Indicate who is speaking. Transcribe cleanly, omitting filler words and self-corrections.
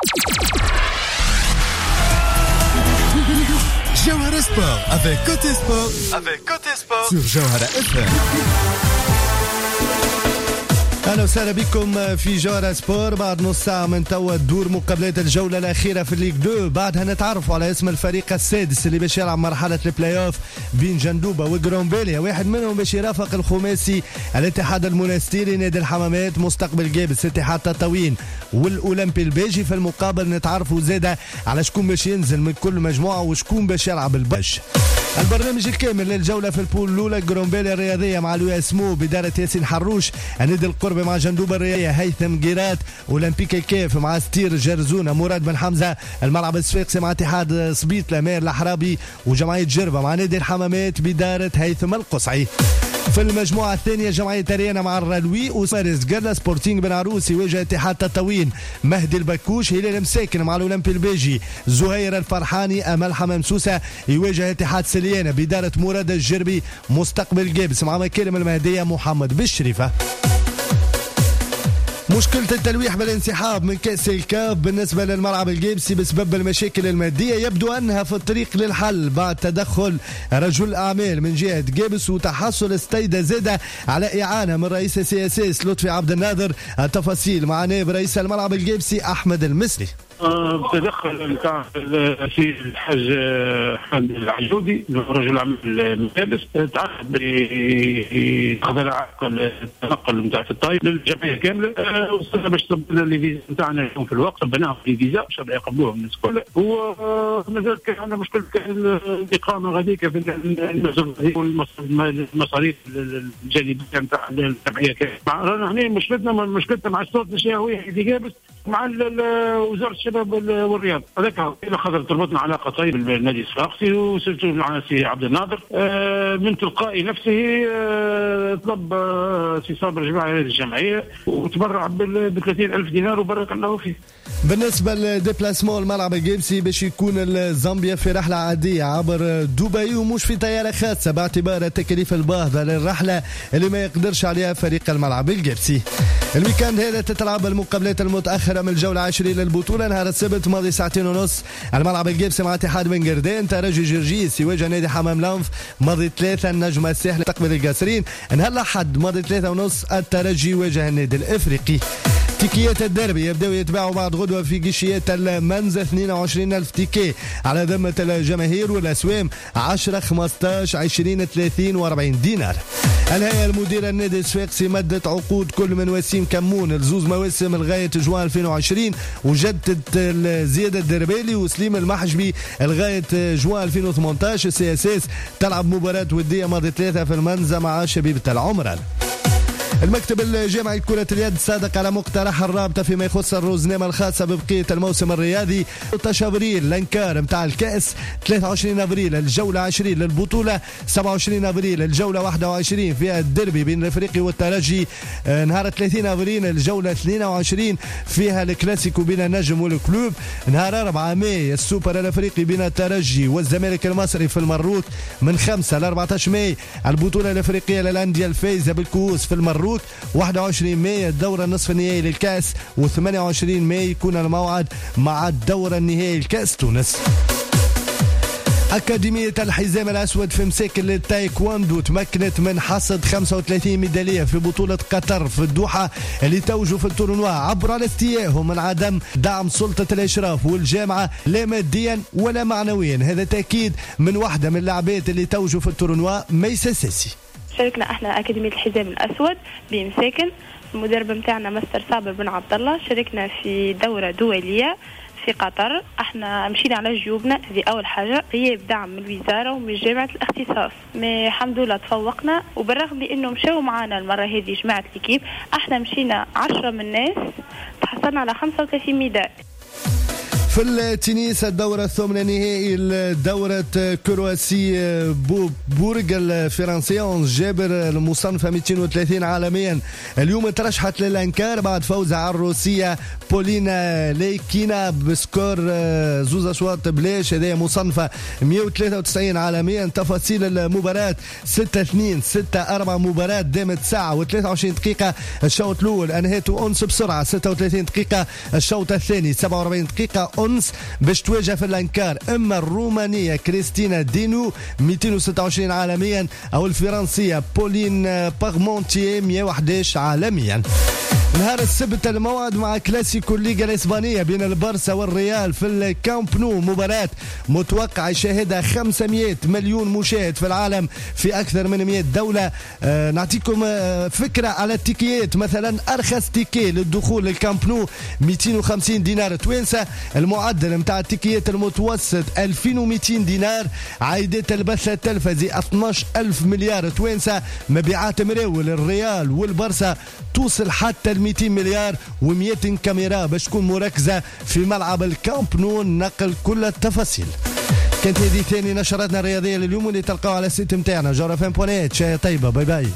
Speaker 1: Jawhara Sport avec Côté Sport sur Jawhara FM. أهلا وسهلا بكم في جوهرة سبور. بعد نص ساعة من توا تدور مقابلات الجولة الأخيرة في الليج 2. بعدها نتعرفوا على اسم الفريق السادس اللي باش يلعب مرحلة البلاي اوف بين جندوبة وغرونبيليا. واحد منهم باش يرافق الخماسي الاتحاد المنستيري نادي الحمامات مستقبل جابس اتحاد تطاوين والأولمبي البيجي. في المقابل نتعرفوا زادة على شكون باش ينزل من كل مجموعة وشكون باش يلعب البش. البرنامج الكامل للجولة في البول الأولى غرونبيليا الرياضية مع لوي اسمو بدارة ياسين حروش، النادي القرب مع جندوبة الرياضية هيثم جيرات، أولمبيك الكيف مع ستير جرزونة مراد بن حمزة، الملعب الصفاقسي مع اتحاد صبيط لمير الحرابي، وجمعية جربة مع نادي الحمامات بدارة هيثم القصعي. في المجموعة الثانية جمعية تريانا مع الرلوي وسارس جرلا سبورتينغ بن عروسي يواجه اتحاد تطاوين، مهدي البكوش هلال مساكن مع الأولمبي البيجي، زهير الفرحاني أمل حمام سوسة يواجه اتحاد سليانة بدارة مراد الجربي مستقبل جابس مع مكارم المهدية محمد بالشريفة. مشكلة التلويح بالانسحاب من كأس الكاف بالنسبة للملعب الجيبسي بسبب المشاكل المادية يبدو أنها في الطريق للحل بعد تدخل رجل أعمال من جهة جيبس وتحصل استيدة زادة على إعانة من رئيس السياسي لطفي عبد الناظر. التفاصيل مع نائب رئيس الملعب الجيبسي أحمد المصري.
Speaker 2: تدخل نتاع في الحاج احمد العجودي رجل اعمال الملابس تعهد بتنقل التنقل نتاع في الطايف للجمعيه كامله. وصلنا باش صبنا لي فيزا نتاعنا اليوم في الوقت صبناهم لي فيزا باش يقبلوهم الناس الكل. ومازال كان عندنا مشكله الاقامه غاديك في المصاريف الجانبيه نتاع الجمعيه كامله. رانا هنا مشكلتنا مع الصوت الشهوي في جابس مع وزاره الشباب والرياض. هذاك الى خاطر تربطنا علاقه طيبه بالنادي الصفاقسي وسلسله مع سي عبد الناظر من تلقاء نفسه طلب سي صابر جماعه الجمعيه وتبرع ب 30,000 دينار وبارك الله فيه.
Speaker 1: بالنسبة للديبلاسمون الملعب الجيبسي باش يكون الزامبيا في رحلة عادية عبر دبي ومش في طيارة خاصة باعتبار التكاليف الباهظة للرحلة اللي ما يقدرش عليها فريق الملعب الجيبسي. الويكاند هذا تتلعب المقابلات المتأخرة من الجولة 20 للبطولة. نهار السبت ماضي 2.5 ساعات الملعب الجيبسي مع اتحاد بن قردان، ترجي جرجيس يواجه نادي حمام لانف ماضي 3 النجم الساحلي تقبل القاسرين. نهار الأحد ماضي 3:30 الترجي يواجه النادي الإفريقي. تيكيات الدربي يبداو يتباعوا بعد غدوة في قشيات المنزة 22,000 تيكي على ذمة الجماهير والأسوام 10 15 20 30 و40 دينار. الهيئة المديرة النادي الصفاقسي مدت عقود كل من وسيم كمون لزوز مواسم لغاية جوان 2020 وجدت زيادة الدربالي وسليم المحجبي لغاية جوان 2018. السي اس اس تلعب مباراة ودية ماضي 3 في المنزة مع شبيبة العمران. المكتب الجامعي لكرة اليد صادق على مقترح الرابطة فيما يخص الروزنامة الخاصة ببقية الموسم الرياضي. 13 أبريل الانكار متاع الكأس، 23 أبريل الجولة 20 للبطولة، 27 أبريل الجولة 21 فيها الدربي بين الإفريقي والترجي، نهار 30 أبريل الجولة 22 فيها الكلاسيكو بين النجم والكلوب، نهار 4 ماي السوبر الإفريقي بين الترجي والزمالك المصري في المروك، من 5 ل 14 ماي البطولة الإفريقية للأندية الفايزة بالكؤوس في المروك، 21 ماي الدورة النصف النهائي للكأس، و28 ماي يكون الموعد مع الدورة النهائي لكأس تونس. أكاديمية الحزام الأسود في مساكن للتايكواندو تمكنت من حصد 35 ميدالية في بطولة قطر في الدوحة اللي توجوا في التورنوا عبر الاستياء من عدم دعم سلطة الإشراف والجامعة لا ماديا ولا معنويا. هذا تأكيد من واحدة من اللاعبات اللي توجوا في التورنوا ميسا ساسي.
Speaker 3: شاركنا احنا أكاديمية الحزام الأسود بمساكن، المدرب متاعنا مستر صابر بن عبد الله. شاركنا في دورة دولية في قطر. احنا مشينا على جيوبنا، هذه أول حاجة، غياب دعم من الوزارة ومن جامعة الاختصاص. الحمد لله تفوقنا، وبالرغم بأنه مشاو معنا المرة هذه جماعة الكيب، احنا مشينا 10 من الناس تحصلنا على 35 ميدال.
Speaker 1: في التنس الدورة الثامنة نهائي دورة كرواسي بورغ الفرنسية أونز جابر المصنفة 230 عالميا اليوم ترشحت للأنكار بعد فوزها على الروسية بولينا ليكينا بسكور زوز أشواط بلاش. هذه مصنفة 193 عالميا. تفاصيل المباراة 6-2 6-4 مباراة دامت ساعة و23 دقيقة. الشوط الأول أنهيته أونس بسرعة 36 دقيقة. الشوط الثاني 47 دقيقة. أونس باش تواجه في الأنكار إما الرومانية كريستينا دينو 226 عالميا أو الفرنسية بولين باغمونتي 111 عالميا. نهار السبت الموعد مع كلاسيكو الليغا الإسبانية بين البارسا والريال في الكامب نو. مباراة متوقع يشاهدها 500 مليون مشاهد في العالم في أكثر من 100 دولة. نعطيكم فكرة على التيكيات. مثلا أرخص تيكي للدخول للكامب نو 250 دينار توينسة. المعدل متاع التيكيات المتوسط 2200 دينار. عايدات البث التلفزي 12000 مليار توينسة. مبيعات مراول الريال والبارسا توصل حتى 200 مليار و200 كاميرا باش تكون مركزة في ملعب الكامب نو. نقل كل التفاصيل. كانت هذه ثاني نشراتنا الرياضية لليوم اللي تلقاو على السيت متاعنا جورفان.net. شاي طيبة. باي باي.